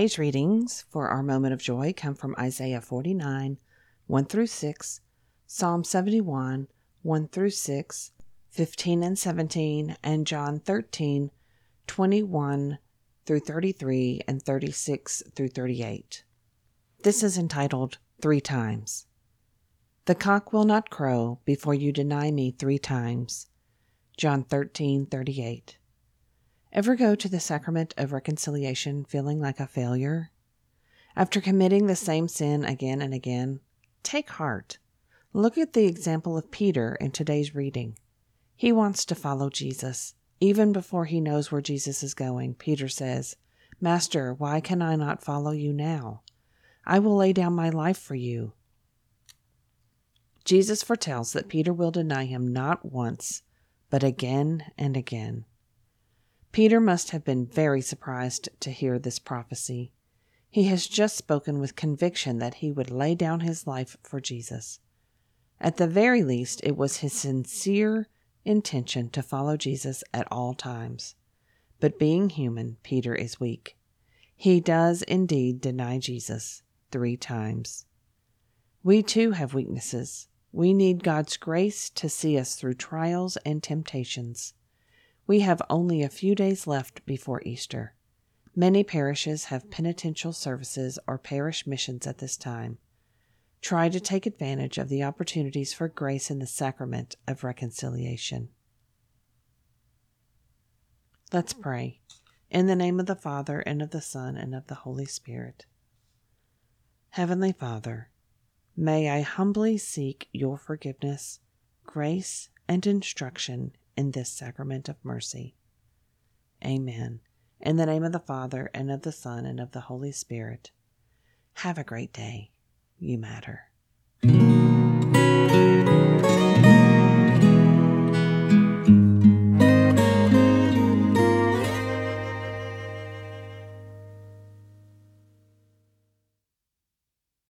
Today's readings for our moment of joy come from Isaiah 49, 1 through 6, Psalm 71, 1 through 6, 15 and 17, and John 13, 21 through 33, and 36 through 38. This is entitled 3 Times. The cock will not crow before you deny me 3 times. John 13:38. Ever go to the sacrament of reconciliation feeling like a failure? After committing the same sin again and again, take heart. Look at the example of Peter in today's reading. He wants to follow Jesus. Even before he knows where Jesus is going, Peter says, "Master, why can I not follow you now? I will lay down my life for you." Jesus foretells that Peter will deny him not once, but again and again. Peter must have been very surprised to hear this prophecy. He has just spoken with conviction that he would lay down his life for Jesus. At the very least, it was his sincere intention to follow Jesus at all times. But being human, Peter is weak. He does indeed deny Jesus 3 times. We too have weaknesses. We need God's grace to see us through trials and temptations. We have only a few days left before Easter. Many parishes have penitential services or parish missions at this time. Try to take advantage of the opportunities for grace in the sacrament of reconciliation. Let's pray. In the name of the Father, and of the Son, and of the Holy Spirit. Heavenly Father, may I humbly seek your forgiveness, grace, and instruction in this sacrament of mercy. Amen. In the name of the Father, and of the Son, and of the Holy Spirit. Have a great day. You matter.